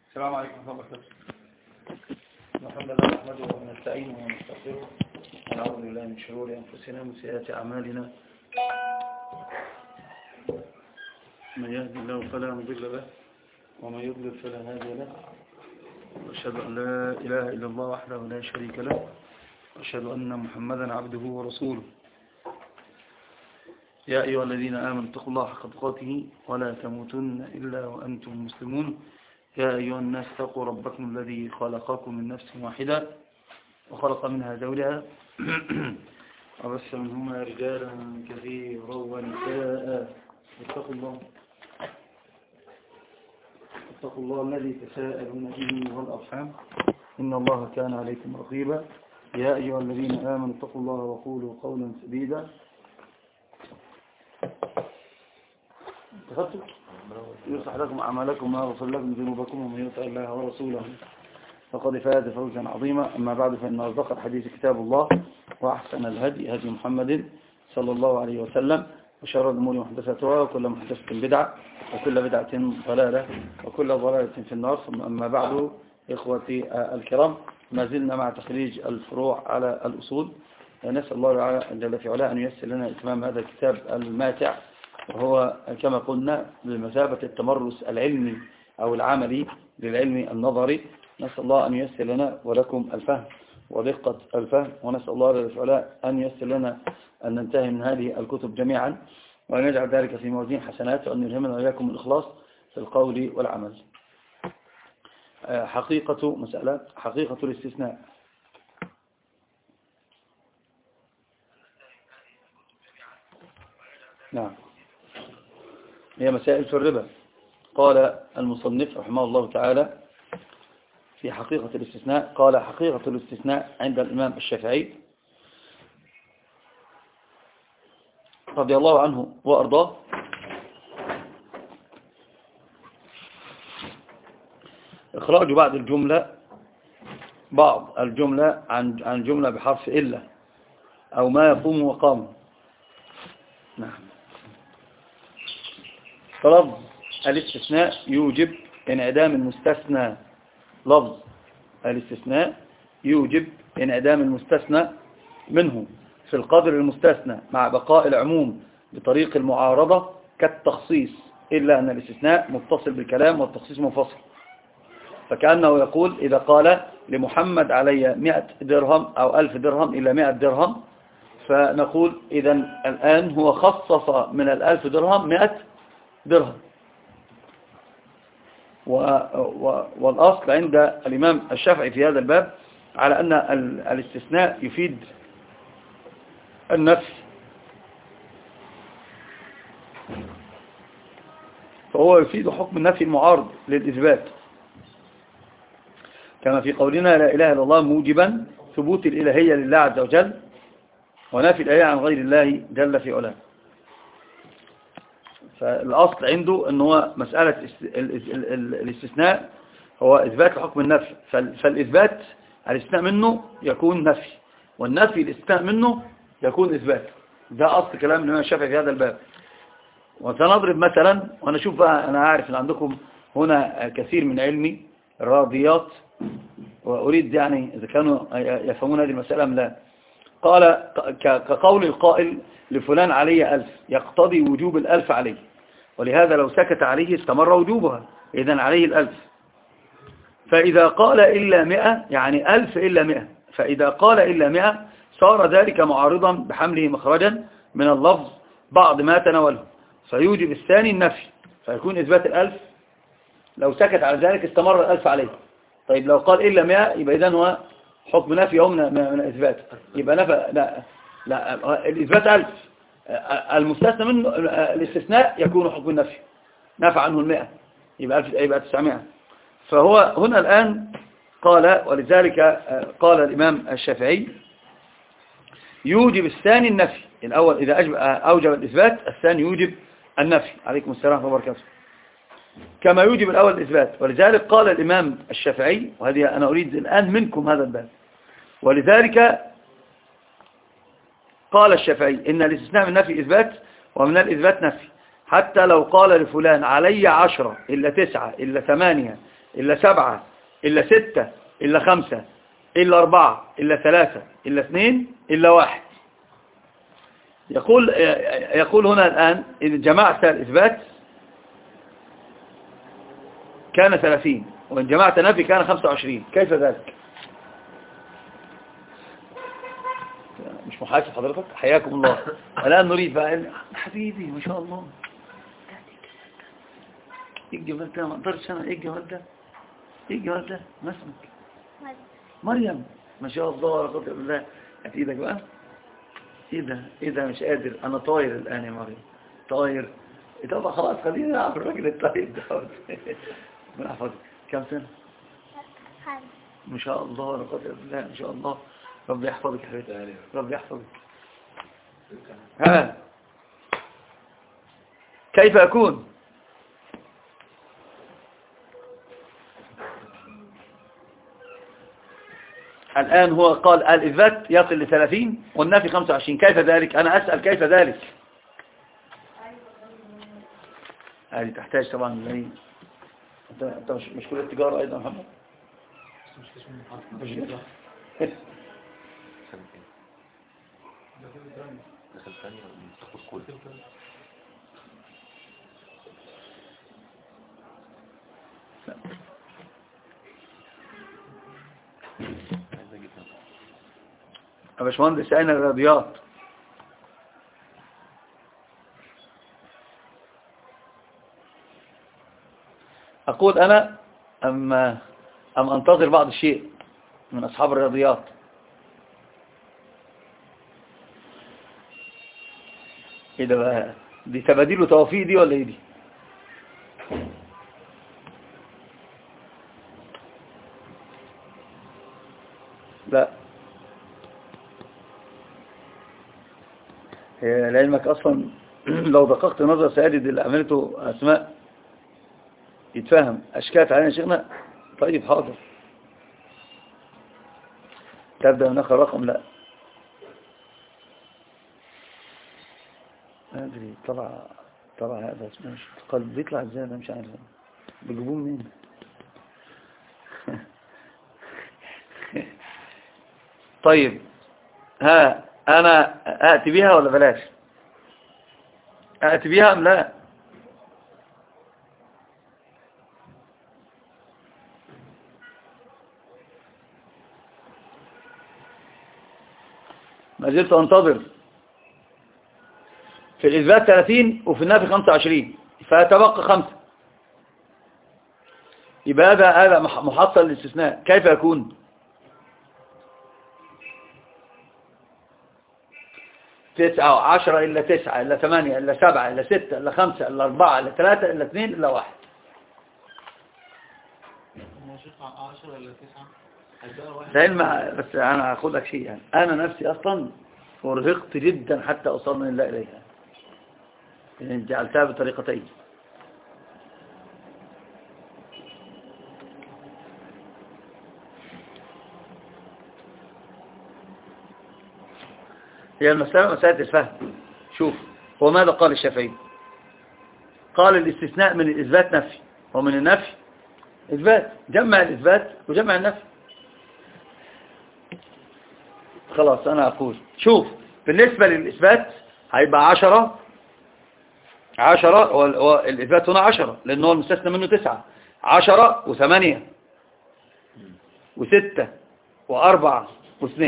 السلام عليكم ورحمة الله وبركاته. الحمد لله نحمده ونستعينه ونستغفره ونعوذ بالله من شرور أنفسنا ومن سيئات أعمالنا. من يهد الله فلا مضل له ومن يضلل فلا هادي له، وأشهد أن لا إله إلا الله وحده لا شريك له، وأشهد أن محمدا عبده ورسوله. يا أيها الذين آمنوا اتقوا الله حق تقاته ولا تموتن إلا وأنتم مسلمون. يا أيها الناس اتقوا ربكم الذي خلقكم من نفس واحدة وخلق منها زوجها وبث منهما رجالا كثيرا ونساء. اتقوا الله الذي تساءلون به والأرحام إن الله كان عليكم رقيبا. يا أيها الذين آمنوا اتقوا الله وقولوا قولا سديدا. يصلح لكم أعمالكم ويغفر لكم ذنوبكم ومن يطع الله ورسوله فقد فاز فوزا عظيما. أما بعد، فإن أصدق الحديث كتاب الله، وأحسن الهدي هدي محمد صلى الله عليه وسلم، وشر الأمور محدثاتها وكل محدثة بدعة وكل بدعة ضلالة وكل ضلالة في النار. ثم أما بعد، إخوتي الكرام، ما زلنا مع تخريج الفروع على الأصول. نسأل الله جل في علاه أن ييسر لنا إتمام هذا الكتاب الماتع، وهو كما قلنا بمثابة التمرس العلمي أو العملي للعلم النظري. نسأل الله أن ييسر لنا ولكم الفهم ودقة الفهم، ونسأل الله جل في علاه أن ييسر لنا أن ننتهي من هذه الكتب جميعا، وأن يجعل ذلك في موازين حسنات، وأن يلهمنا وإياكم الإخلاص في القول والعمل. حقيقة الاستثناء. نعم، هي مسائل في الربا. قال المصنف رحمه الله تعالى في حقيقة الاستثناء، قال: حقيقة الاستثناء عند الإمام الشافعي رضي الله عنه وأرضاه إخراج بعض الجملة عن جملة بحرف إلا أو ما يقوم وقام. نعم. فلفظ الاستثناء يوجب انعدام المستثنى. لفظ الاستثناء يوجب انعدام المستثنى منه في القدر المستثنى مع بقاء العموم بطريق المعارضة كالتخصيص، إلا أن الاستثناء متصل بالكلام والتخصيص منفصل. فكأنه يقول: إذا قال لمحمد علي 100 درهم أو 1000 درهم إلى 100 درهم، فنقول إذن الآن هو خصص من 1000 درهم 100 درهم. والأصل عند الإمام الشافعي في هذا الباب على أن الاستثناء يفيد النفي، فهو يفيد حكم النفي المعارض للإثبات، كما في قولنا: لا إله إلا الله، موجبا ثبوت الإلهية لله عز وجل ونفي الآية عن غير الله جل في علاه. فالأصل عنده أنه هو مسألة الاستثناء هو إثبات لحكم النفي، فالإثبات الاستثناء منه يكون نفي، والنفي الاستثناء منه يكون إثبات. ده أصل كلام الإمام الشافعي في هذا الباب. وسنضرب مثلا، وأنا أشوف بقى، أنا عارف أن عندكم هنا كثير من علمي الرياضيات، وأريد يعني إذا كانوا يفهمون هذه المسألة أم لا. قال: كقول القائل لفلان علي 1000 يقتضي وجوب 1000 عليه، ولهذا لو سكت عليه استمر وجوبها، إذن عليه 1000. فإذا قال إلا 100 يعني 1000 إلا 100، فإذا قال إلا 100 صار ذلك معارضا بحمله مخرجا من اللفظ بعض ما تناوله، فيوجب الثاني النفي، فيكون إثبات 1000. لو سكت على ذلك استمر 1000 عليه. طيب لو قال إلا 100 يبقى إذن هو حكم نفي أو من إثبات، يبقى نفى. لا الإثبات 1000، المستثنى منه الاستثناء يكون حكم النفي، نفى عنه 100 يبقى 1000 يبقى 900. فهو هنا الآن قال: ولذلك قال الإمام الشافعي يوجب الثاني النفي. الأول إذا أوجب الإثبات، الثاني يوجب النفي. عليكم السلام ورحمة الله وبركاته. كما يوجب الأول الإثبات. ولذلك قال الإمام الشافعي، وهذه أنا أريد الآن منكم هذا الباب، ولذلك قال الشافعي إن الاستثناء من النفي إثبات ومن الإثبات نفي، حتى لو قال لفلان علي 10 إلا 9 إلا 8 إلا 7 إلا 6 إلا 5 إلا 4 إلا 3 إلا 2 إلا 1. يقول هنا الآن إن جمعت الإثبات كان 30 وإن جمعت نفي كان 25. كيف ذلك؟ مش محاسب حضرتك؟ حياكم الله. الآن نريد بقى حبيبي ما شاء الله ايه الجمال ده، ما اقدرش انا. ايه الجمال ده، ايه الجمال ده، ما اسمك؟ مريم. ما شاء الله لا قوه الا بالله. هات ايدك بقى. ايه ده، ايه ده، مش قادر انا طاير الان يا مريم، طاير. طبعا خلاص خلينا نلعب الراجل الطاير ده. ربنا يحفظك. كم سنه؟ ما شاء الله لا قوه الا بالله، ما شاء الله. ربي يحفظك يا حبيبي، ربي يحفظك. ها كيف أكون؟ الآن هو قال الإثبات يصل ل30 والنفي 25. كيف ذلك؟ أنا أسأل كيف ذلك؟ هذه تحتاج طبعا لي. أنت مش كل التجارة أيضا محمد؟ يا باشمهندس أين الرياضيات؟ أقول أنا أم أنتظر بعض الشيء من أصحاب الرياضيات؟ إيه ده بقى؟ دي تباديل وتوافيق دي ولا إيه دي؟ لا، لعلمك أصلا لو دققت نظر سيجد اللي عملته أسماء يتفهم. أشكالت علينا شيخنا. طيب حاضر. تبدأ من آخر رقم. لا أدري. طلع هذا اسمه قلب بيطلع ازاي انا مش عارف بيجيبوه منين. طيب ها انا اتي بيها ولا بلاش؟ اتي بيها ام لا؟ ما زلت انتظر. في الإثبات 30 وفي النفي 25 فتبقى 5. يبقى هذا محصل الاستثناء. كيف يكون؟ 9 10 إلا 9 إلا 8 إلا 7 إلا 6 إلا 5 إلا 4 إلا 3 إلا 2 إلا 1. 10 إلا 9 لعلم بس أنا هاخد لك شيء يعني. أنا نفسي أصلا فرهقت جدا حتى أوصلنا الله إليها. يعني جعلتها بطريقتين. هي المسألة مسألة الفهم. شوف هو ماذا قال الشافعي؟ قال الاستثناء من الإثبات نفي ومن النفي إثبات. جمع الإثبات وجمع النفي. خلاص أنا أقول شوف بالنسبة للإثبات هيبقى 10 والإثبات هنا 10 لأنه المستثنى منه 9. 10 و8 و6 و4 و2.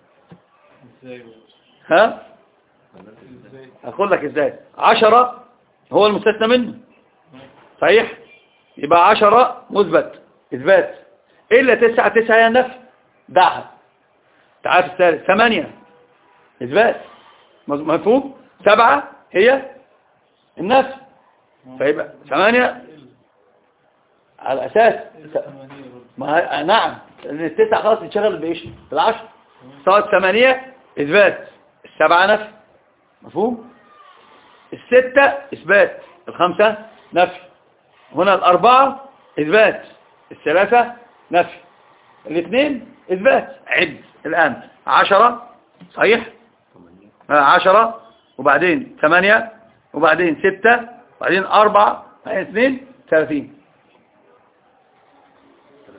ها أقول لك إزاي. 10 هو المستثنى منه صحيح. يبقى 10 مثبت إثبات إلا 9. 9 هي النفي دعها. تعال في الثالث 8 إثبات مفهوم. 7 هي النفي. فيبقى 8 على أساس نعم لأن 9 خلاص يتشغل بإيش بال10. صارت 8 إثبات. 7 نفي مفهوم. 6 إثبات. 5 نفي. هنا 4 إثبات. 3 نفي. 2 إثبات. عد الآن 10 صحيح. 10 وبعدين 8 وبعدين 6 وبعدين 4 وبعدين 2 30.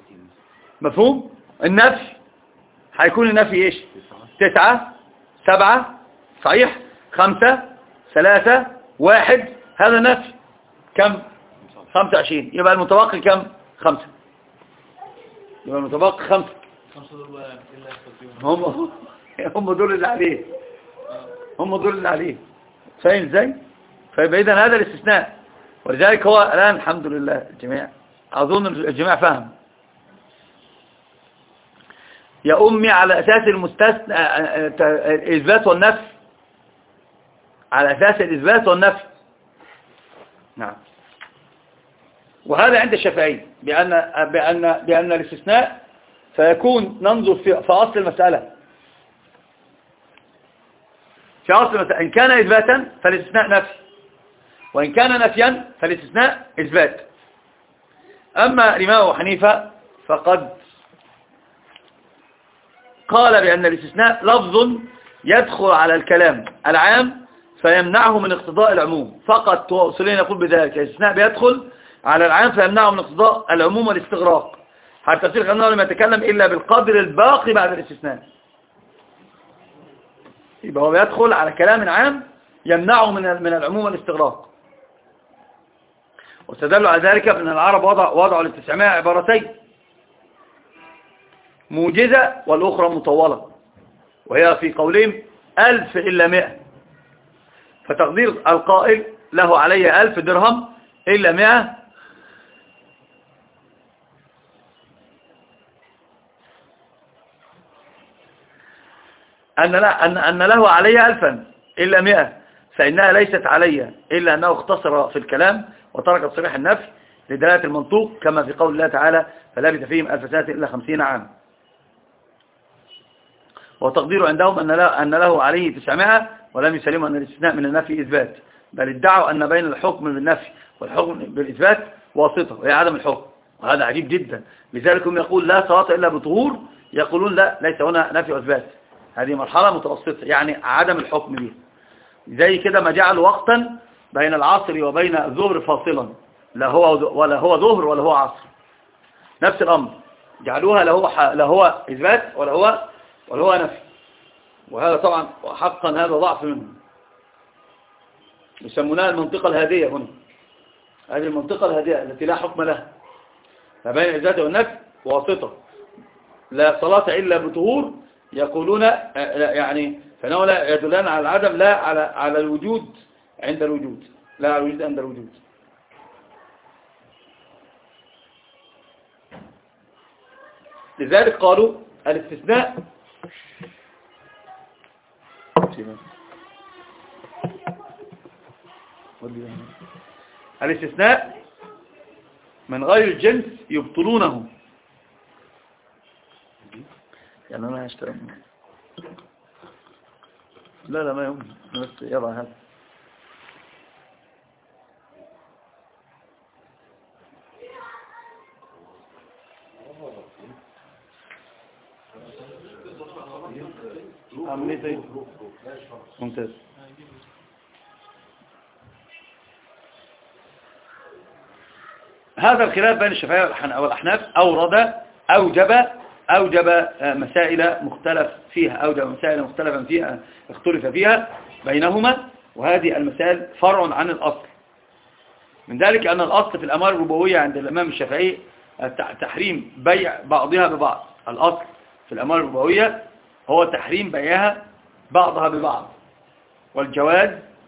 مفهوم؟ النفي هيكون النفي ايش؟ 9 7 صحيح 5 3 1 هذا نفي كم؟ 25 يبقى المتبقي كم؟ 5 يبقى المتبقي 5 هم دول اللي عليه هم دول اللي عليه فاهم ازاي؟ فيبقى اذا هذا الاستثناء ولذلك هو الان الحمد لله الجميع اظن الجميع فهم يا أمي على أساس المستثنى الإثبات والنفي على أساس الإثبات والنفي نعم وهذا عند الشافعي بأن الاستثناء فيكون ننظر في أصل المسألة في أصل المسألة إن كان إثباتا فالاستثناء نفي وإن كان نفيا فالاستثناء إثبات أما الإمام أبو حنيفة فقد قال بأن الاستثناء لفظ يدخل على الكلام العام فيمنعه من اقتضاء العموم فقط وصلين يقول بذلك الاستثناء بيدخل على العام فيمنعه من اقتضاء العموم والاستغراق حتى تصير أنه لم يتكلم إلا بالقدر الباقي بعد الاستثناء يبقى هو بيدخل على كلام عام يمنعه من العموم والاستغراق واستدلوا على ذلك بأن العرب وضعوا ل900 عبارتين موجزة والأخرى مطولة وهي في قولهم 1000 إلا 100 فتقدير القائل له علي 1000 درهم إلا 100 أن له علي 1000 إلا 100 فإنها ليست علي إلا أنه اختصر في الكلام وترك صريح النفي لدلالة المنطوق كما في قول الله تعالى فلبث فيهم 1000 سنة إلا 50 عام وتقدير عندهم أن له عليه 900 ولم يسلموا أن الاستثناء من النفي إثبات بل ادعوا أن بين الحكم بالنفي والحكم بالإثبات واسطة وهي عدم الحكم وهذا عجيب جدا لذلك هم يقول لا صلاة إلا بطهور يقولون لا ليس هنا نفي وإثبات هذه مرحلة متوسطة يعني عدم الحكم به زي كده ما جعل وقتا بين العصر وبين الظهر فاصلا لا هو ظهر ولا هو عصر نفس الأمر جعلوها لا هو إثبات ولا هو نفي وهذا طبعا حقا هذا ضعف منهم يسمونها المنطقة الهادية هنا هذه المنطقة الهادية التي لا حكم لها فبين الإثبات والنفي واسطة لا صلاة إلا بطهور يقولون يعني فإنه لا يدلان على العدم لا على الوجود عند الوجود لا على الوجود عند الوجود لذلك قالوا الاستثناء الاستثناء من غير الجنس يبطلونه يعني أنا هشتري لا ما يوم يضع هذا عملية طيب ممتاز هذا الخلاف بين الشافعية والأحناف أوجب مسائل مختلف فيها أوجب مسائل مختلفا فيها اختلف فيها بينهما وهذه المسائل فرع عن الأصل من ذلك أن الأصل في الأمر الربوية عند الإمام الشافعي تحريم بيع بعضها ببعض الأصل في الأمر الربوية هو تحريم بيعها بعضها ببعض والجواز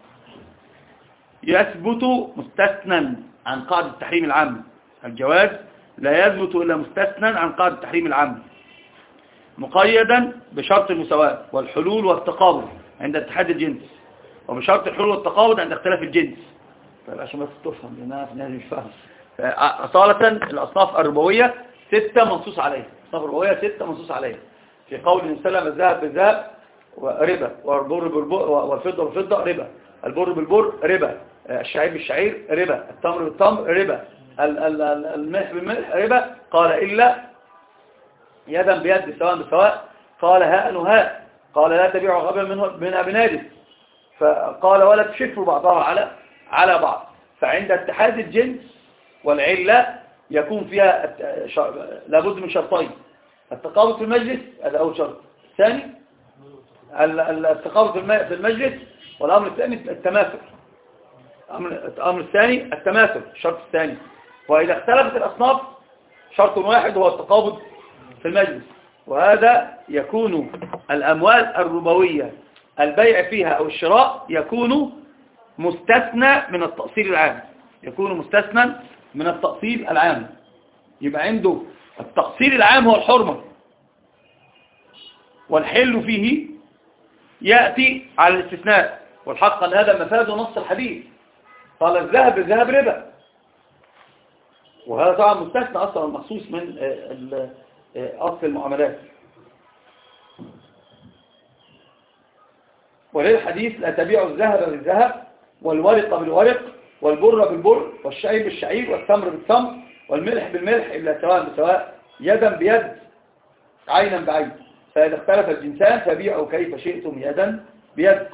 يثبت مستثنى عن قاعدة التحريم العام الجواز لا يثبت إلا مستثنى عن قاعدة التحريم العام مقيدا بشرط المساواة والحلول والتقابض عند اتحاد الجنس وبشرط الحلول والتقابض عند اختلاف الجنس طيب عشان بس تفهم لأنها في الناس مش فاهم أصالة الأصناف الربوية 6 منصوص عليها الأصناف الربوية 6 منصوص عليها في قول إن سلم الذهب بالذهب ربا والبر بالبر والفضة بالفضة ربا البر بالبر ربا الشعير بالشعير ربا التمر بالتمر ربا الملح بالملح ربا قال إلا يدا بيد سواء بسواء قال هاء وهاء قال لا تبيع غبا منها بنادس فقال ولا تشفوا بعضها على بعض فعند اتحاد الجنس والعلة يكون فيها لابد من شرطين: التقابض في المجلس، هذا أول شرط. الثاني التقابض في المجلس، والأمر الثاني التماثل. الأمر الثاني التماثل، الشرط الثاني. وإذا اختلفت الأصناف شرط واحد هو التقابض في المجلس، وهذا يكون الأموال الربوية البيع فيها أو الشراء يكون مستثنى من التأصيل العام، يكون مستثنى من التأصيل العام. يبقى عنده التأصيل العام هو الحرمة، والحل فيه يأتي على الاستثناء. والحق أن هذا مفاد نص الحديث، قال الذهب الذهب ربا، وهذا طبعا مستثنى أصلا مخصوص من أصل المعاملات. وللحديث: لا تبيع الذهب بالذهب والورق بالورق والبر بالبر والشعير بالشعير والتمر بالتمر والملح بالملح إلا سواء بسواء يدا بيد عينا بعين، فإذا اختلف الجنسان فبيعوا كيف شئتم يدا بيد.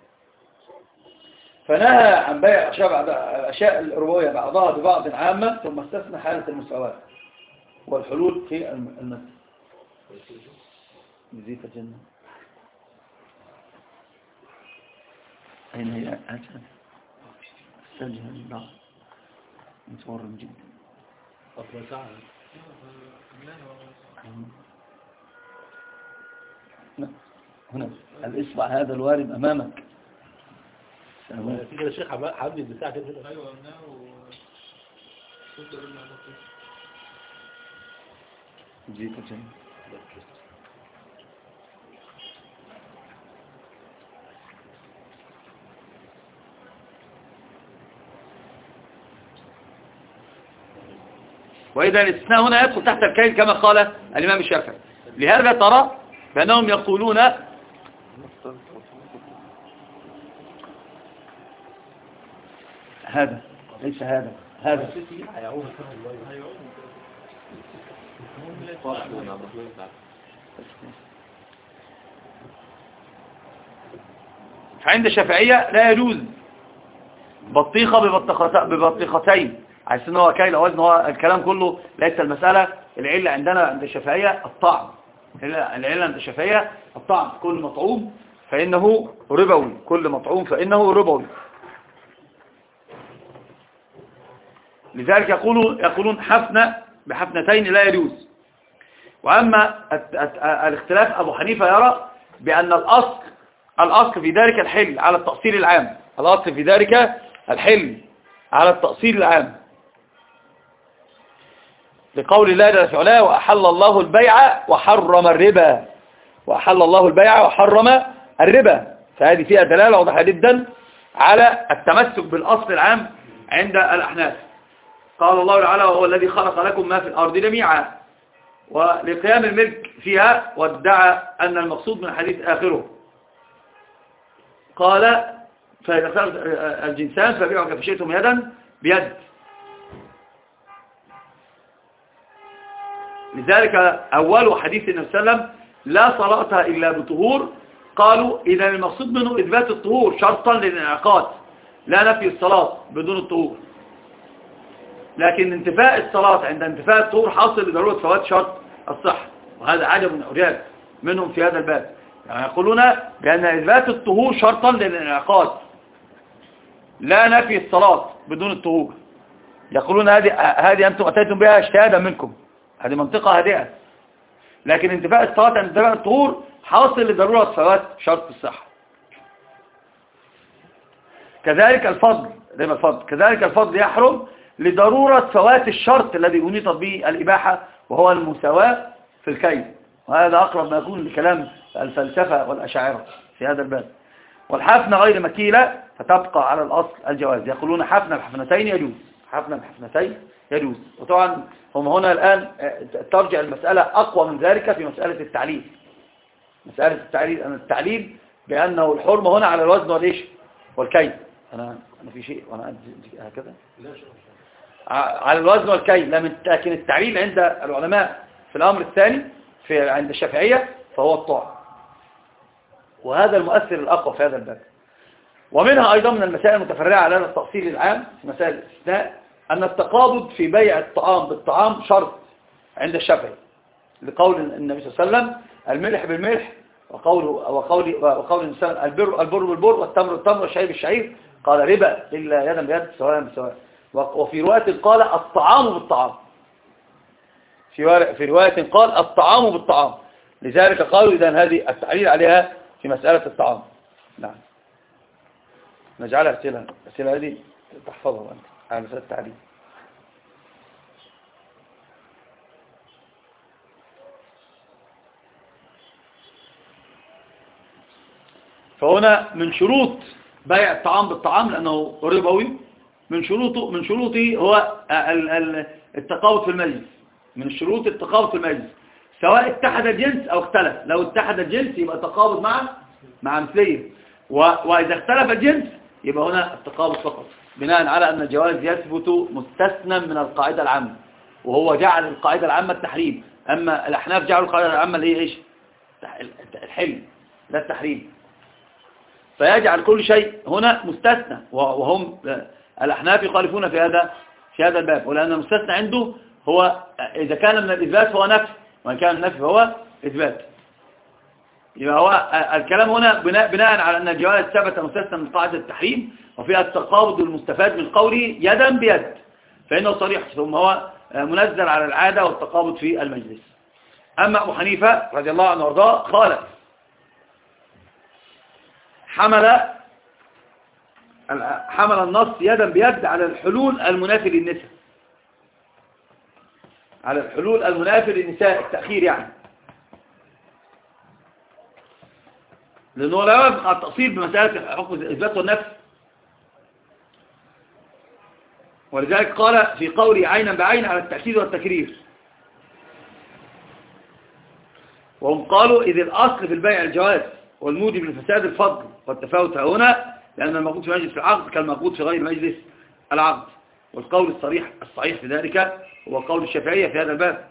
فنهى عن بيع الأشياء الربوية بعضها ببعض عامة، ثم استثنى حالة المساواة والحلول في المثل. نزيف الجنة أين هي؟ أجل السجن الله متور جدا. أفضل ساعة هنا الإصبع هذا الوارد أمامك. كده الشيخ حبيبي بساعة كده. أيوة جيت الجنة. وإذا الاستثناء هنا يدخل تحت الكيل كما قال الإمام الشافعي. لهذا ترى بأنهم يقولون هذا ليس هذا فعند الشافعية لا يجوز بطيخة ببطيختين، عايز ان هو كيل وزن. هو الكلام كله ليس المسألة. العلة عندنا عند الشافعية الطعم، العلة عند الشافعية الطعم. كل مطعوم فإنه ربوي، كل مطعوم فإنه ربوي. لذلك يقولون حفنة بحفنتين لا يجوز. وأما الاختلاف، أبو حنيفة يرى بأن الأصل في ذلك الحل على التأصيل العام، الأصل في ذلك الحل على التأصيل العام، لقول الله جل وعلا: وأحل الله البيع وحرم الربا، وأحل الله البيع وحرم الربا. فهذه فيها دلالة واضحة جدا على التمسك بالأصل العام عند الأحناف. قال الله تعالى: وهو الذي خلق لكم ما في الأرض جميعا، ولقيام الملك فيها، وادعى أن المقصود من الحديث آخره. قال: فإذا اختلف الجنسان فبيعوا كيف شئتم يدا بيد. لذلك أول حديث النبي صلى الله عليه وسلم: لا صلاة إلا بطهور. قالوا: إذا المقصود منه إثبات الطهور شرطا للانعقاد، لا نفي الصلاة بدون الطهور. لكن انتفاء الصلاة عند انتفاء الطهور حاصل لضرورة فوات شرط الصحة، وهذا عجب من أعجاب منهم في هذا الباب. يعني يقولون بأن إثبات الطهور شرطا للانعقاد، لا نفي الصلاة بدون الطهور. يقولون هذه أنتم أتيتم بها اجتهادا منكم، هذه منطقة هادئة. لكن انتفاء الصلاة عند انتفاء الطهور حاصل لضرورة فوات شرط الصحة. كذلك الفضل يحرم لضرورة فوات الشرط الذي أنيطت به الإباحة، وهو المساواة في الكيل. وهذا أقرب ما يكون لكلام الفلسفة والأشاعرة في هذا الباب. والحفنة غير مكيلة فتبقى على الأصل الجواز. يقولون حفنة بحفنتين يجوز، حفنة بحفنتين يجوز. وطبعا هم هنا الآن ترجع المسألة أقوى من ذلك في مسألة التعليل. مسألة التعليل بأنه الحرمة هنا على الوزن والإيش والكيل. أنا في شيء وأنا هكذا على الوزن والكيل، لكن التعليل عند العلماء في الأمر الثاني عند الشافعية فهو الطاعة، وهذا المؤثر الأقوى في هذا الباب. ومنها أيضا من المسائل المتفرعة على التأصيل العام في مسائل الاستثناء أن التقابض في بيع الطعام بالطعام شرط عند الشافعي، لقول النبي صلى الله عليه وسلم الملح بالملح، وقول الإنسان البر بالبر والتمر بالتمر والشعير بالشعير، قال ربا إلا يدا بيد سواء بسواء. وفي رواية قال الطعام بالطعام، في رواية قال الطعام بالطعام. لذلك قالوا إذن هذه التعليل عليها في مسألة الطعام. نعم، نجعلها أسئلة هذه تحفظها أنت على مسألة التعليل. فهنا من شروط بيع الطعام بالطعام لأنه ربوي، من شروطه هو التقابض في المجلس. من شروط التقابض في المجلس سواء اتحد الجنس أو اختلف. لو اتحد الجنس يبقى تقابض مع مثليه، وإذا اختلف الجنس يبقى هنا التقابض فقط، بناء على أن الجواز يثبت مستثنى من القاعدة العامة، وهو جعل القاعدة العامة التحريم. أما الأحناف جعلوا القاعدة العامة اللي هي إيش؟ الحل لا التحريم. فيجعل كل شيء هنا مستثنى، وهم الأحناف يخالفون في هذا الباب، ولأن المستثنى عنده هو إذا كان من الإثبات فهو نفي، وإن كان النفي فهو إثبات. يبقى هو الكلام هنا بناء على أن الجواز ثبت مستثنى من قاعدة التحريم، وفيها التقابض المستفاد من قوله يدا بيد، فإنه صريح، ثم هو منزل على العادة والتقابض في المجلس. أما أبو حنيفة رضي الله عنه وارضاه قال حمل النص يدا بيد على الحلول المنافي للنساء، على الحلول المنافي للنساء، التأخير يعني، لأنه لا يوافق التأصيل بمسألة حكم الإثبات والنفي. ولذلك قال في قوله عينا بعين على التأكيد والتكرير. وهم قالوا إذ الأصل في البيع الجواز والموجب لفساد الفضل والتفاوت هنا، لأن الموجود في مجلس العقد كالموجود في غير مجلس العقد. والقول الصحيح في ذلك هو قول الشافعية في هذا الباب،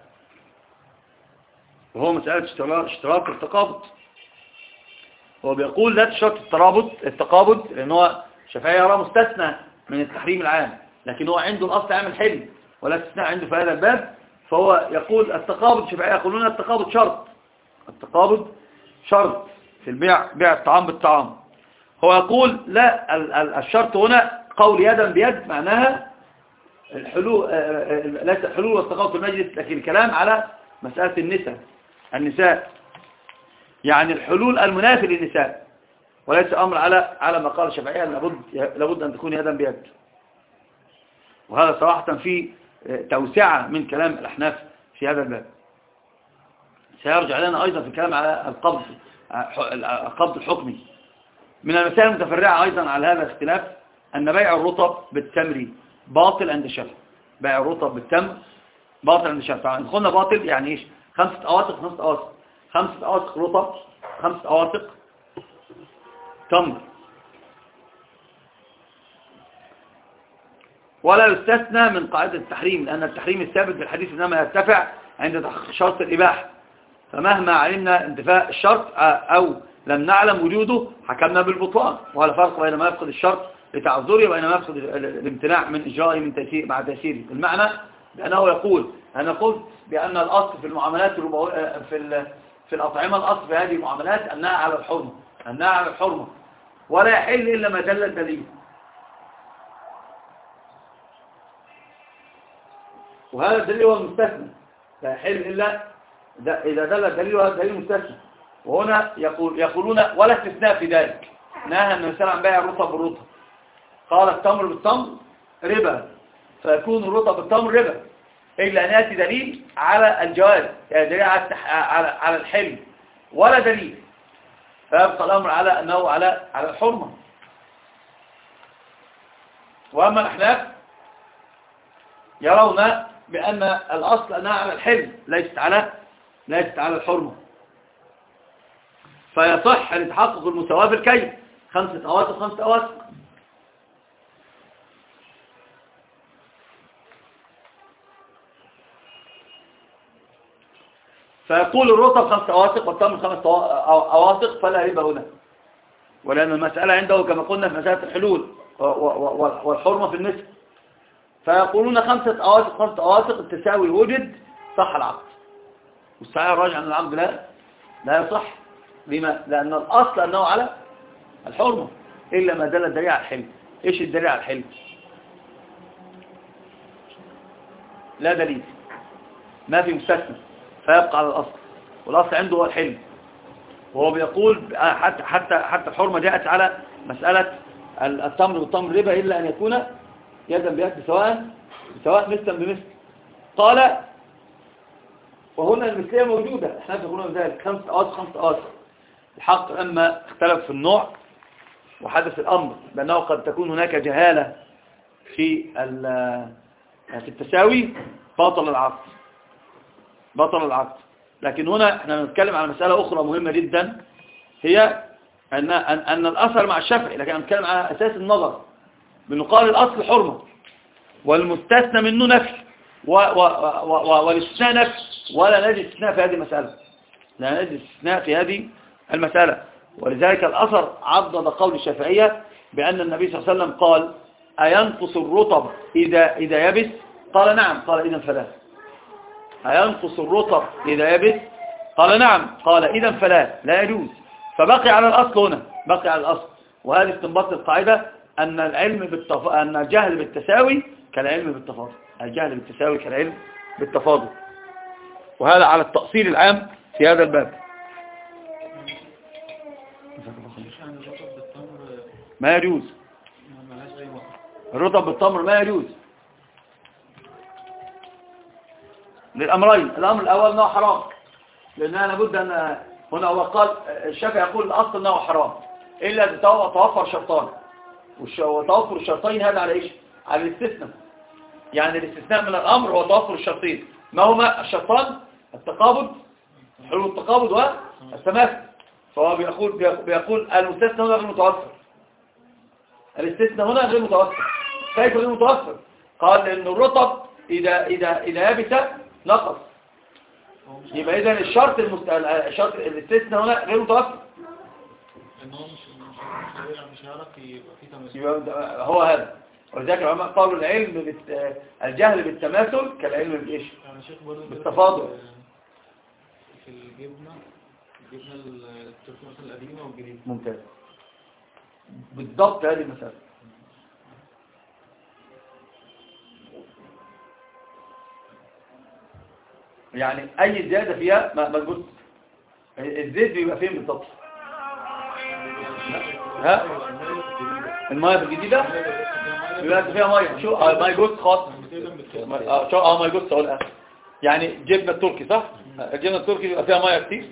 وهو مسألة اشتراط التقابض. هو بيقول لا تشترط التقابض لأن هو الشافعية يرى مستثنى من التحريم العام، لكن هو عنده الأصل عام الحل ولا استثناء عنده في هذا الباب، فهو يقول التقابض. الشافعية يقولون التقابض شرط في بيع الطعام بالطعام. هو يقول لا، الشرط هنا قول يدا بيد معناها الحلول، ليس الحلول والتقابض في المجلس، لكن الكلام على مسألة النساء يعني الحلول المنافي للنساء، وليس أمر على ما قال الشافعية لابد أن تكون يدا بيد. وهذا صراحة في توسعة من كلام الأحناف في هذا الباب. سيرجع لنا أيضا في الكلام على القبض الحكمي. من المسائل المتفرعة أيضا على هذا الاختلاف أن بيع الرطب بالتمر باطل عند الشافعي. بيع الرطب بالتمر باطل عند الشافعي. قلنا باطل يعني إيش؟ 5 أواسق 5 أواسق رطب، 5 أواسق تمر. ولا يستثنى من قاعدة التحريم، لأن التحريم الثابت في الحديث إنما يرتفع عند تحقيق شرط الإباحة، فمهما علمنا انتفاء الشرط أو لم نعلم وجوده حكمنا بالبطلان. وهذا فرق بين ما يفقد الشرط لتعذره وبين ما يفقد الامتناع من إجرائه مع تأثيره. المعنى بأنه يقول أنا قلت بأن الأصل في المعاملات في الأطعمة، الأصل في هذه المعاملات أنها على الحرمة ولا يحل إلا ما دل الدليل. وهذا الدليل هو المستثنى، لا يحل إلا إذا دل الدليل وهذا الدليل مستثنى. وهنا يقولون ولا استثناء في ذلك. نهى النبي صلى الله عليه وسلم عن بيع الرطب بالرطب، قال التمر بالتمر ربا، فيكون الرطب بالتمر ربا إلا أن يأتي دليل على الجواز، يعني دليل على الحل، ولا دليل، فيبقى الأمر على أنه على الحرمة. وأما الأحناف يرون بأن الأصل أنها على الحل ليست على الحرمة، فيصح أن يتحقق المساواة بالكيل 5 أواسق 5 أواسق. فيقول الرطب 5 أواسق والتمر 5 أواسق فلا ربا هنا، ولأن المسألة عنده كما قلنا في مسألة الحلول والحرمة في النسب، فيقولون 5 أواسق 5 أواسق، التساوي وجد صح العقد. والصحيح الراجع أن العقد لا يصح. لما؟ لأن الأصل أنه على الحرمة إلا ما دل الدليل على الحل. إيش الدليل على الحل؟ لا دليل، ما في مستثنى، فيبقى على الأصل، والأصل عنده هو الحل. وهو بيقول حتى الحرمة جاءت على مسألة التمر بالتمر ربا إلا أن يكون يدا بيد سواء مثلا بمثل. قال وهنا المثلية موجودة، احنا نقولون ذلك 5 أواسق 5 أواسق. الحق أما اختلف في النوع وحدث الأمر لأنه قد تكون هناك جهالة في التساوي، بطل العقد. لكن هنا احنا نتكلم على مسألة أخرى مهمة جدا، هي أن الأثر مع الشافعي، لكن نتكلم على أساس النظر. بنقال الأصل حرمة والمستثنى منه نفي والاستثناء نفي، ولا نجد استثناء في هذه المسألة، لا نجد استثناء في هذه المسألة. ولذلك الأثر عضد قول الشافعية بأن النبي صلى الله عليه وسلم قال أينقص الرطب إذا يبس؟ قال نعم. قال إذن فلا. أينقص الرطب إذا يبس؟ قال نعم. قال إذن فلا، لا يجوز. فبقي على الأصل هنا، بقي على الأصل. وهذه استنباط القاعدة أن أن الجهل بالتساوي كالعلم بالتفاضل. الجهل بالتساوي كالعلم بالتفاضل، وهذا على التأصيل العام في هذا الباب. ما يجوز الرطب بالتمر، ما يجوز للأمرين. الأمر الأول أنه حرام، لأنها لابد أن هنا هو قال الشافعي يقول الأصل أنه حرام إلا توفر شرطان، وتوفر الشرطين هذا على إيش؟ على الاستثناء. يعني الاستثناء من الأمر هو توفر الشرطين. ما هما الشرطان؟ التقابض، حلول التقابض والتماثل. فهو بيقول المستثنى هنا غير متوفر، الاستثناء هنا غير متوفر. كيف غير متوفر؟ قال لأن الرطب إذا يبس نقص، يبقى إذا الشرط الاستثناء هنا غير متوفر. هو هذا. ولذلك العلماء قالوا العلم الجهل بالتماثل كالعلم بالإيش؟ بالتفاضل. في الجبنة التركية القديمة والجديدة. ممتاز، بالضبط هذه المسألة. يعني أي زيادة فيها مظبوط. الزيت بيبقى فين بالضبط؟ ها؟ المية في الجديدة بيبقى فيها مية. شو ماي جوز خاص؟ شو ماي جوز أقول يعني جبنة التركي صح؟ الجبنة التركي بيبقى فيها مية كتير،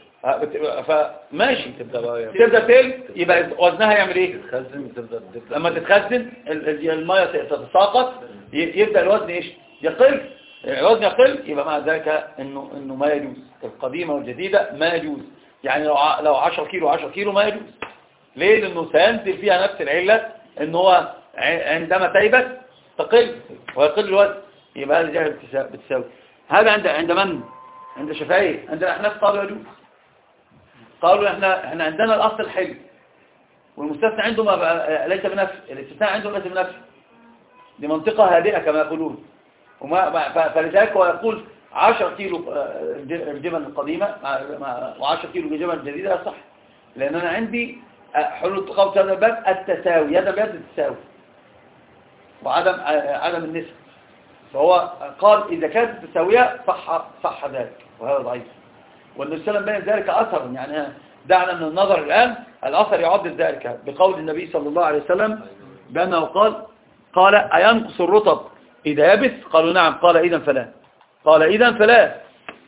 فماشي تبدأ تقل، يبقى وزنها يعمل ايه؟ لما تتخزن المية تتساقط، يبدأ الوزن ايش؟ يقل. الوزن يقل، يبقى مع ذلك انه ما يجوز. القديمة والجديدة ما يجوز. يعني لو 10 كيلو 10 كيلو ما يجوز. ليه؟ لانه سينزل فيها نفس العلة، ان هو عندما تيبس تقل ويقل الوزن، يبقى هذا جهل بالتساوي. هذا عند من؟ عند الشافعية. عند الأحناف قالوا يجوز. قالوا احنا عندنا الأصل الحل، والمستثنى عندهم ليس بنفس، الاستثناء عندهم ليس بنفس. دي منطقة هادئة كما يقولون. فلذلك هو يقول 10 كيلو الجبن القديمة و10 كيلو الجبن الجديدة صح، لأن أنا عندي حلول التقابض في هذا الباب التساوي، هذا بيد التساوي وعدم النسبة. فهو قال إذا كانت متساوية صح ذلك، وهذا ضعيف. والنبي صلى الله عليه وسلم بين ذلك أثر، يعني دعنا من النظر الآن الأثر يعدد ذلك بقول النبي صلى الله عليه وسلم بأنه قال أينقص الرطب إذا يبس؟ قالوا نعم. قال إذن فلا. قال إذن فلا.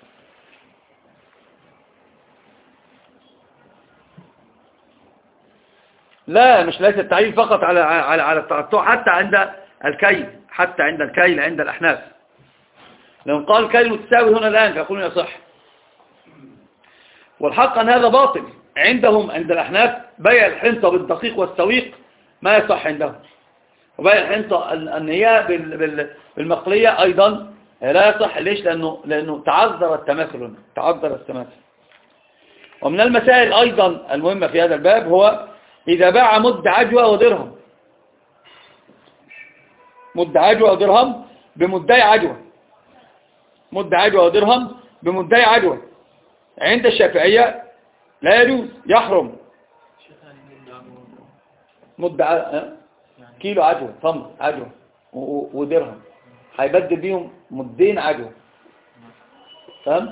لا، مش ليس التعيين فقط على التقطع، حتى عند الكيل، عند الأحناف. لو قال الكيل متساوي هنا الآن فيقولون يصح. والحق أن هذا باطل عندهم. عند الأحناف بيع الحنطة بالدقيق والسويق ما يصح عندهم، وبيع الحنطة النية بالمقلية أيضا لا يصح. ليش؟ لأنه تعذر التماثل. ومن المسائل أيضا المهمة في هذا الباب هو إذا باع مد عجوة ودرهم. مد عجوة ودرهم بمدي عجوة، مد عجوة ودرهم بمدي عجوة. عند الشافعية لا يجوز، يحرم. مد كيلو عجوة، تمر عجوة ودرهم، هيبدل بيهم مدين عجوة. فهم؟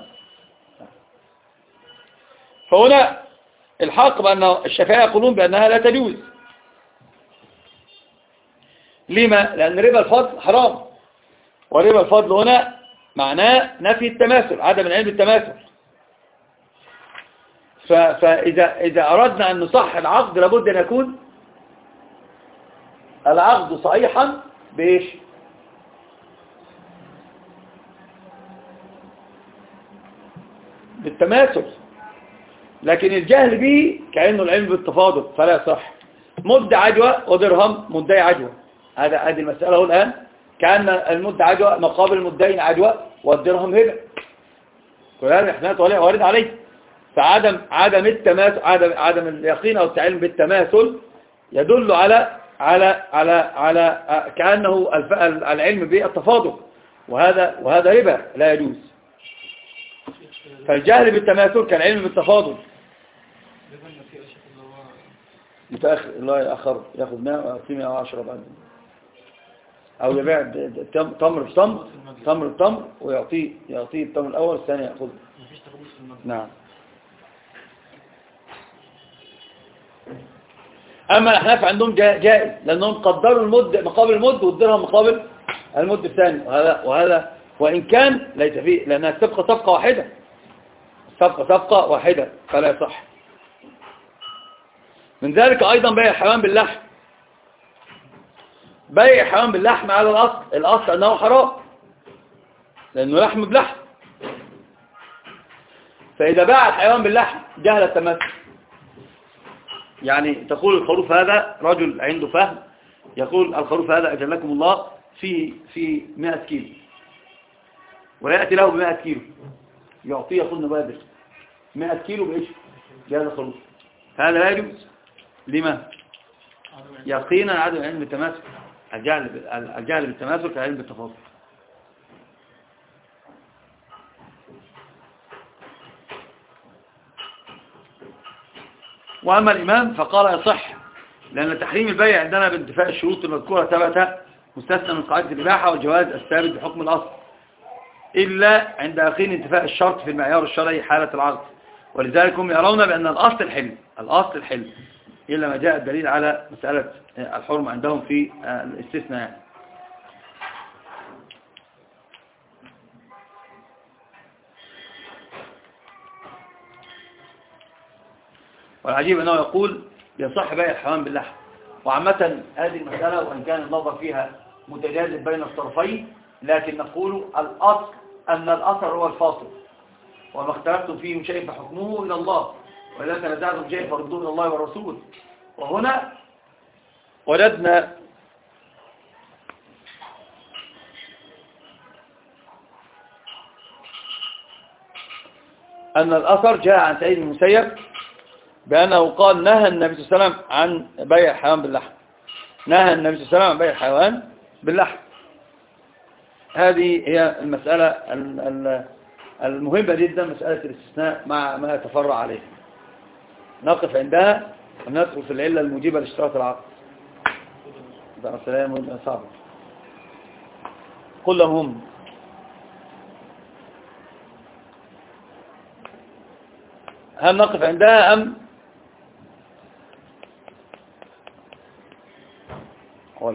فهنا الحق بأن الشافعية يقولون بأنها لا تجوز. لما؟ لأن ربا الفضل حرام، وربا الفضل هنا معناه نفي التماثل، عدم العلم بالتماثل. فإذا أردنا أن نصح العقد لابد أن يكون العقد صحيحا بإيش؟ بالتماثل. لكن الجهل به كأنه العلم بالتفاضل فلا يصح. مد عجوة ودرهم مدي عجوة، هذه المسألة الآن، كأن المد عجوة مقابل المدين عجوة والدرهم هبة، كل هذا احتمالات وارد عليه. فعدم التماثل، عدم اليقين أو التعلم بالتماثل يدل على كأنه العلم بالتفاضل، وهذا ربا لا يجوز. فالجهل بالتماثل كالعلم بالتفاضل. متأخر الله يأخر، ياخذ 100 في 110 بعد، أو يبيع تمر بتمر، تمر بتمر، ويعطيه التمر الأول، الثاني يأخذ. نعم. أما الأحناف عندهم جائز، لأنهم قدروا المد مقابل المد والدرهم مقابل المد الثاني، وهذا وإن كان ليس فيه، لأنها تبقى صفقة واحدة، صفقة واحدة فلا يصح. من ذلك أيضا بيع الحيوان باللحم. بيع الحيوان باللحم على الأصل أنه حرام، لأنه لحم بلحم. فإذا باع الحيوان باللحم جهل التماثل، يعني تقول الخروف هذا، رجل عنده فهم يقول الخروف هذا أجلكم الله في 100 كيلو، ويأتي له ب100 كيلو، يعطيه يقول نبادر 100 كيلو بإيش؟ جهاز الخروف، هذا لا يجوز. لما؟ يقينا عدم العلم بالتماثل، الجهل بالتماثل كالعلم بالتفاضل. وأما الإمام فقال يصح، لأن تحريم البيع عندنا بانتفاء الشروط المذكورة ثبت مستثنى من قاعدة الإباحة والجواز الثابت بحكم الأصل، إلا عند يقين انتفاء الشرط في المعيار الشرعي حالة العقد. ولذلك هم يرون بأن الأصل الحل إلا ما جاء الدليل على مسألة الحرم عندهم في الاستثناء. والعجيب أنه يقول يصح بيع الحيوان باللحم. وعامة هذه المسألة وإن كان النظر فيها متجاذب بين الطرفين، لكن نقول الأصل أن الأثر هو الفاصل، وما اختلفتم فيه شيء فحكمه إلى الله، وإذا تنازعتم شيء فردوه إلى الله والرسول. وهنا وجدنا أن الأثر جاء عن سعيد بن المسيب بأنه قال نهى النبي صلى الله عليه وسلم عن بيع الحيوان باللحم، نهى النبي صلى الله عليه وسلم عن بيع الحيوان باللحم. هذه هي المسألة المهمة جدا، مسألة الاستثناء مع ما يتفرع عليه. نقف عندها وندخل في العلة الموجبة لاشتراط العقد. السلام صعب. قل لهم هل نقف عندها أم هو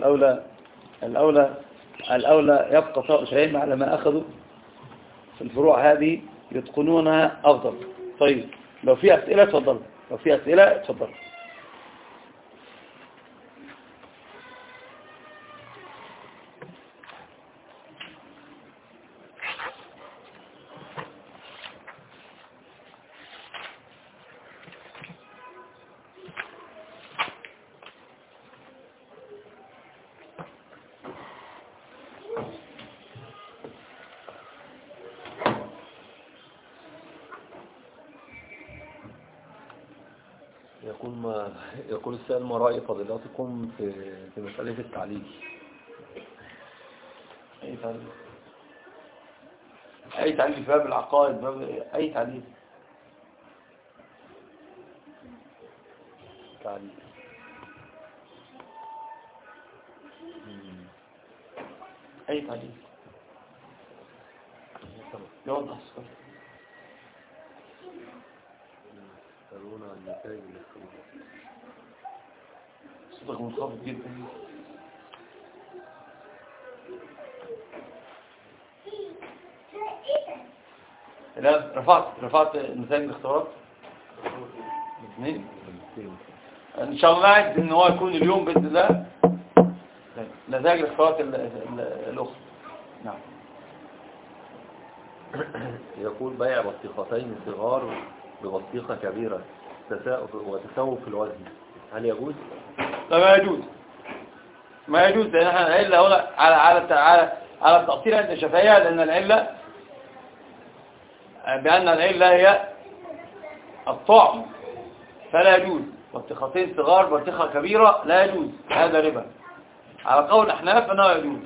الأولى يبقى طائفين على ما أخذوا في الفروع هذه يتقنونها أفضل. طيب لو في أسئلة تفضل، لو في أسئلة تفضل. يقول السائل ما رأي فضيلتكم في مسألة التعليل؟ تعليل. أي تعليل في باب العقائد، أي تعليل. تعليل. أي تعليل يوضح الصفر. يسألون عن نتائج الاختبار. صوتك منخفض جدا. لا رفعت نتائج الاختبارات الاثنين ان شاء الله. عايز ان هو يكون اليوم باذن الله نتائج الاختبارات الاخرى. نعم. يقول بيع بطيختين صغار ببطيخة كبيرة وتساوي في الوزن، هل يجوز؟ لا ما يجوز لان احنا العله هنا على التأصيل عند الشافعية، لان العله بأن العله هي الطعم فلا يجوز. بطيختين صغار بطيخة كبيرة لا يجوز، هذا ربا. على قول الأحناف فإنه يجوز.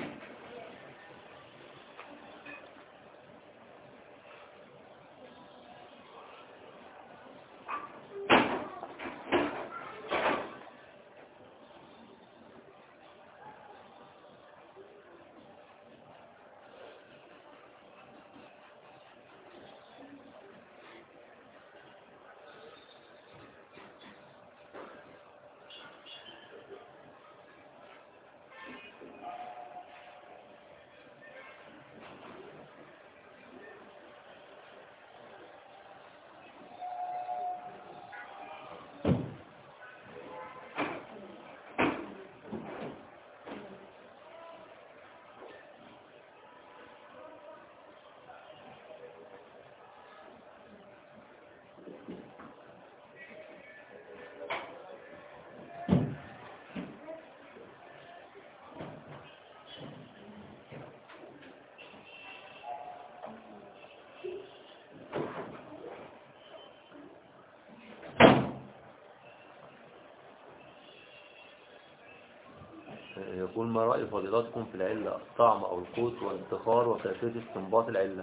يقول ما رأي فضيلتكم في العلة، الطعم أو القوت والادخار، وكيفية استنباط العلة؟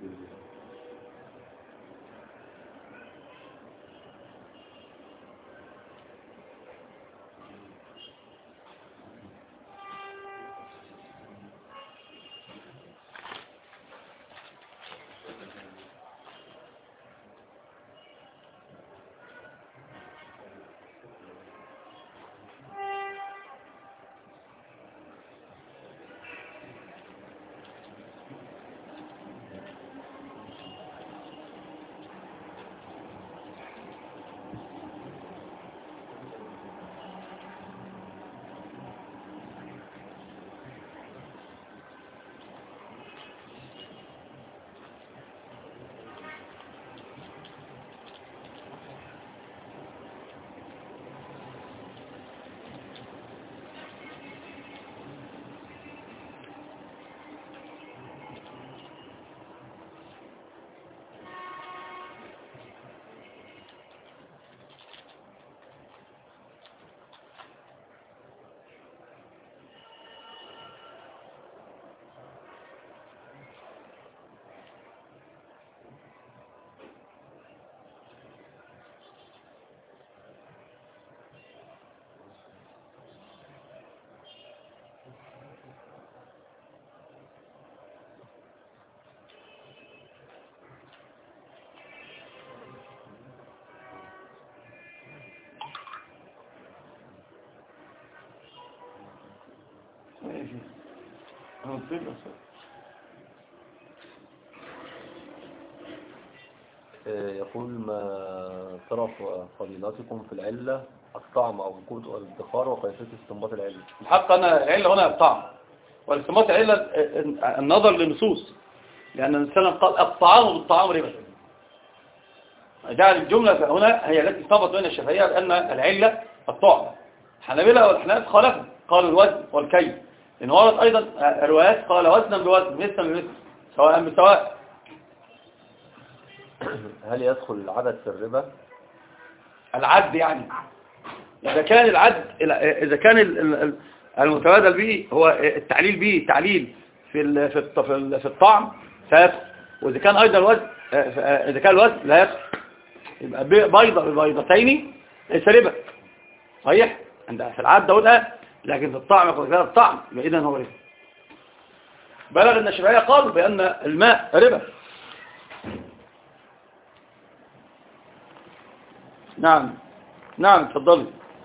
يقول ما طرف فضيلتكم في العلة الطعم أو القوت والادخار وكيفية استنباط العلة. الحق أنا العلة هنا الطعم، والاستنباط العلة النظر للنصوص، لأن النبي صلى الله عليه وسلم قال الطعام بالطعام ربا. جعل الجملة هنا هي التي استنبط بين الشافعية بأن العلة الطعم. الحنابلة والأحناف خالفوا، قالوا الوزن والكيل، لأن ورد أيضا روايات قال وزنا بوزن مثلا بمثل سواء بسواء. هل يدخل العدد في الربا؟ العد يعني إذا كان العد، إذا كان المتبادل به هو التعليل به تعليل في الطعم فيدخل، وإذا كان أيضا الوزن، إذا كان الوزن لا يدخل، يبقى بيضة ببيضتين ليس ربا صحيح عند في العد والآن، لكن في الطعم يقول كده الطعم يبقى إذن هو ربا. بلغ أن الشافعية قالوا بأن الماء ربا. نعم نعم تفضلي.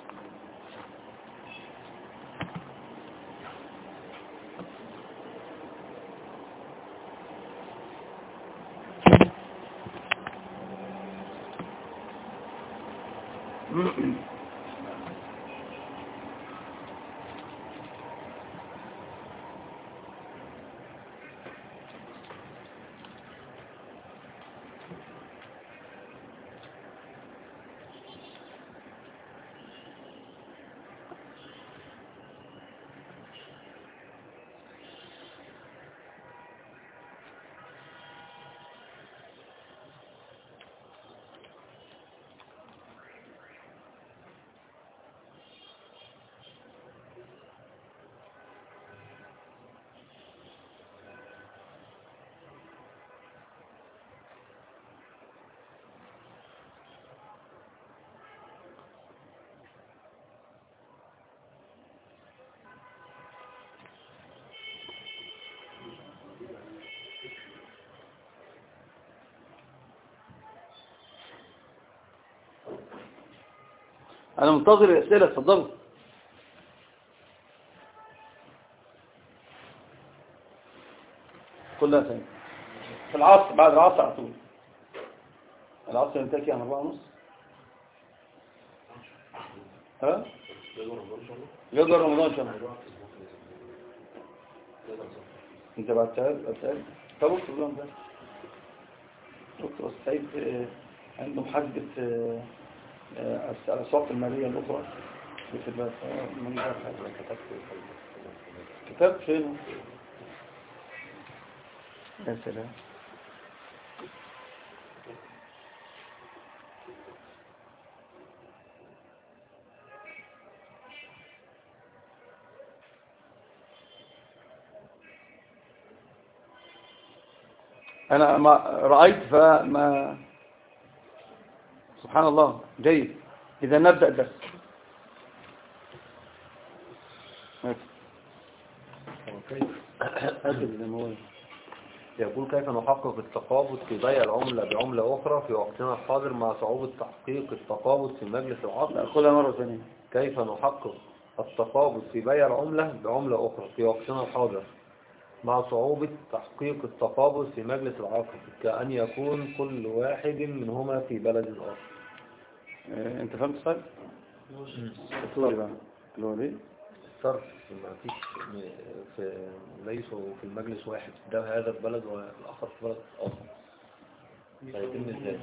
أنا منتظر الأسئلة اتفضلوا. كلها ثاني في العصر، بعد العصر على طول. العصر ينتهي عن 4:30. ها؟ جدول رمضان إن شاء الله. أنت بعتها طب اكتب لهم ده. دكتور سعيد عنده محاسبة الأسواق المالية الأخرى في الباب. كتاب فين؟ يا سلام. أنا ما رأيت فما سبحان الله. جيد، إذا نبدأ الدرس. يقول كيف نحقق التقابض في بيع العملة بعملة أخرى في وقتنا الحاضر مع صعوبة تحقيق التقابض في مجلس العقد؟ أقولها مرة ثانية. كيف نحقق التقابض في بيع العملة بعملة أخرى في وقتنا الحاضر مع صعوبة تحقيق التقابض في مجلس العقد كأن يكون كل واحد منهما في بلد آخر؟ أنت فهمت السؤال؟ اللي هو ليه؟ الصرف ما فيش ليسوا في المجلس واحد، ده هذا البلد والآخر في بلد آخر، هيتم ازاي؟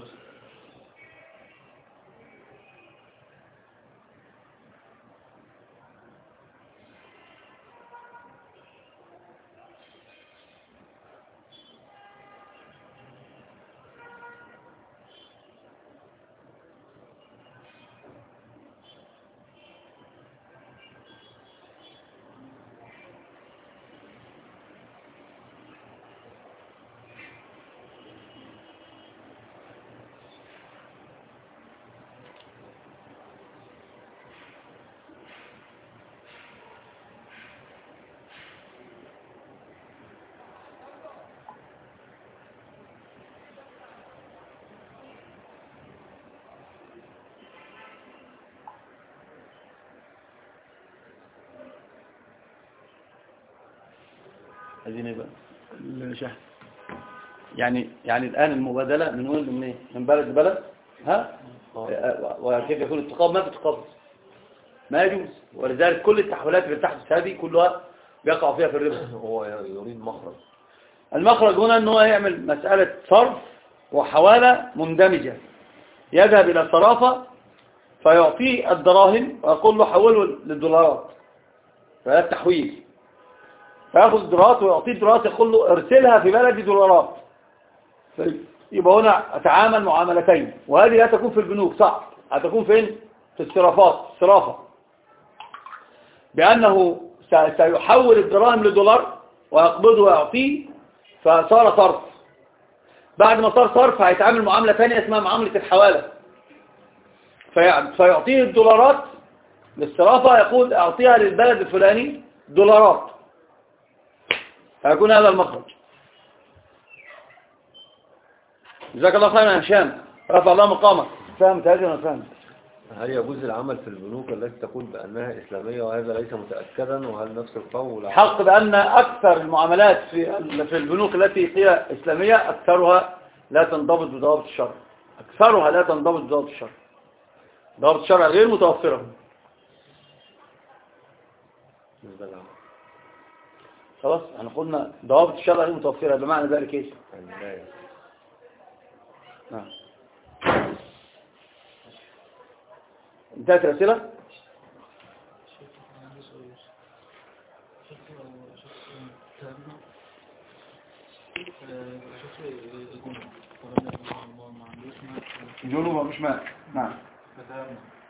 عايزين ايه بقى الشهر؟ يعني الآن المبادلة من وين لمنين؟ من بلد لبلد؟ ها؟ وكيف يكون التقابض؟ ما في تقابض، ما يجوز. ولذلك كل التحولات اللي تحدث هذه كلها بيقع فيها في الربا. هو يريد مخرج. المخرج هنا ان هو يعمل مسألة صرف وحوالة مندمجة، يذهب إلى الصرافة فيعطيه الدراهم ويقول له حوله للدولارات، فهذا التحويل، فيأخذ الدولارات ويعطيه الدولارات يقول له ارسلها في بلد دولارات. يبقى هنا أتعامل معاملتين، وهذه لا تكون في البنوك، صح، هتكون فين؟ في الصرافة، بأنه سيحول الدراهم لدولار ويقبضه ويعطيه، فصار صرف. بعد ما صار صرف هيتعامل معاملة ثانية اسمها معاملة الحوالة، فيعطيه الدولارات للصرافة، يقول اعطيها للبلد الفلاني دولارات، فيكون هذا المخرج. جزاك الله خيرا يا هشام، رفع الله مقامك. فهمت هذه ولا فهمت؟ هل يجوز العمل في البنوك التي تقول بأنها إسلامية وهذا ليس متأكدا؟ وهل نفس القول حق بأن أكثر المعاملات في البنوك التي هي إسلامية أكثرها لا تنضبط بضوابط الشرع، أكثرها لا تنضبط بضوابط الشرع، ضوابط الشرع غير متوفرة. خلاص احنا قلنا ضوابط الشرع غير متوفرة، بمعنى ذلك ايش؟ نعم. انتهت الأسئلة؟ جنوب مش ماء. نعم.